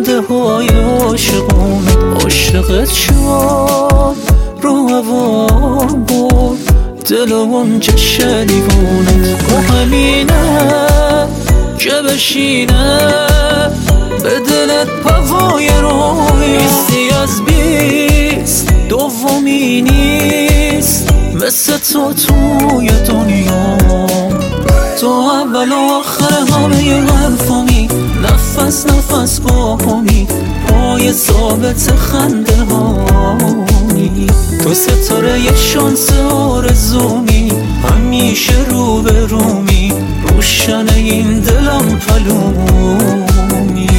خنده های عاشقونت عاشقت شد، رو هوا بود دل و اونجا شلیونت. و همینه که بشینه به دلت پوای روی، بیستی از 20 دومی نیست مثل تو توی دنیا. تو اول و آخر همه حرفامی، نفس نفس با همی، پای ثابت خنده هانی. تو ستاره یه شانس آرزومی، همیشه رو به رومی، روشن این دلم پلومی.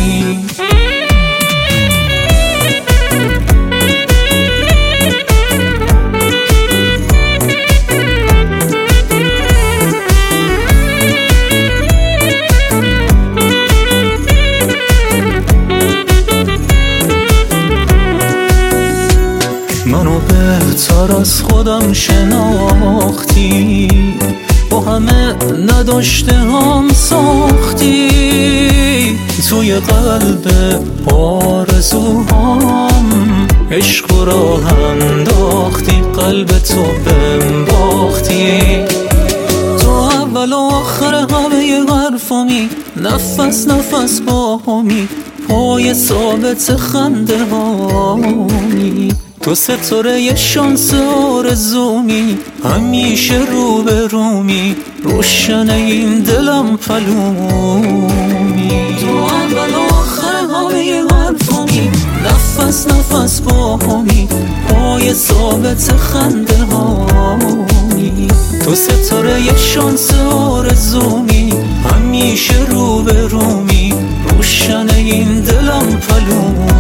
منو بهتر از خودم شناختی، با همه نداشته هم ساختی. توی قلب آرزوهام عشق و راه انداختی، قلب تو بهم باختی. تو اول و آخر همه حرفامی، نفس نفس با همی، پای ثابت خنده هانی. تو ستاره یه شانس آرزومی، همیشه رو به رومی، روشن این دلم پلومی. تو اول و آخر همه حرفامی، نفس نفس با همی، پای ثابت خنده هانی. تو ستاره یه شانس آرزومی، همیشه رو به رومی، روشن این دلم پلومی.